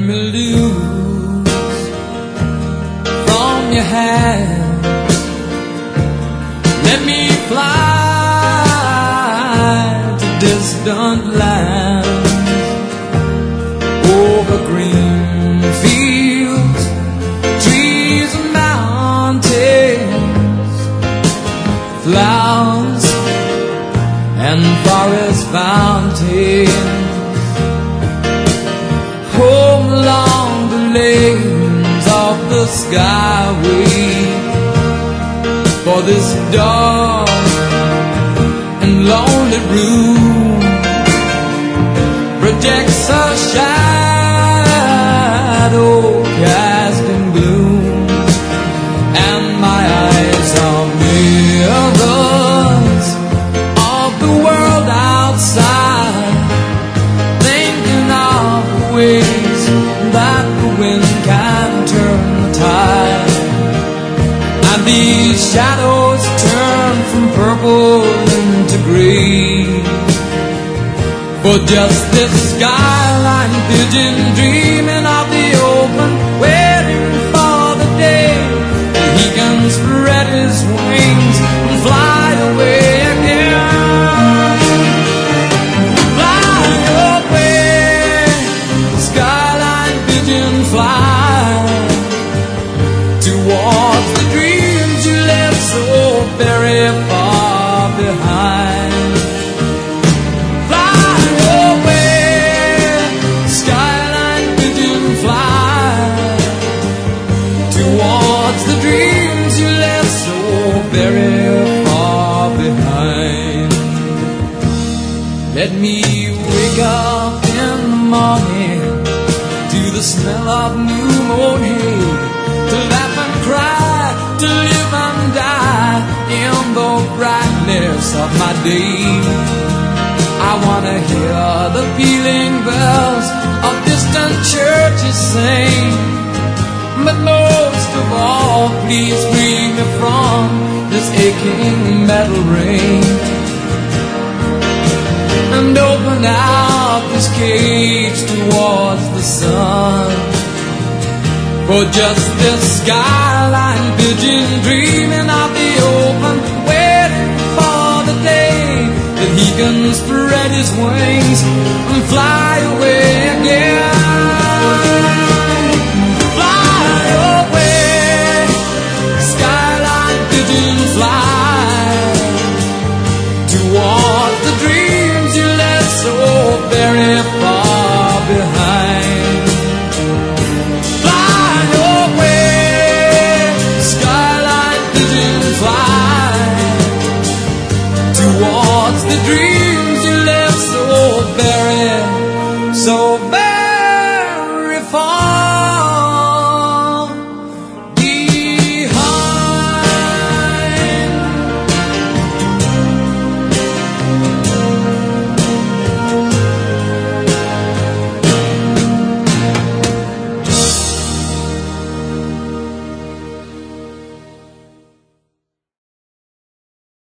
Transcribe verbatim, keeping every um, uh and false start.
me loose from your hand. Let me fly to distant lands, over green fields, trees and mountains, flowers and forest fountains. Home along the lanes of the skyway, for this dark and lonely room projects a shadow cast in gloom, and my eyes are mirrors of the world outside, thinking of the ways that the wind can turn the tide. And these shadows turn from purple into green, for just this skyline pigeon dreaming of the open, waiting for the day that he can spread his wings and fly away again. Fly away, skyline pigeon, fly towards the dreams you left so very far behind. Fly away, skyline pigeon, fly towards the dreams you left so very far behind. Let me wake up in the morning to the smell of new mown hay, to laugh and cry, to live and die in the brightness of my day. I wanna hear the pealing bells of distant churches sing, but most of all, please free me from this aching metal ring, and open out this cage towards the sun. For just this skyline pigeon dreaming of the open, waiting for the day that he can spread his wings and fly away again.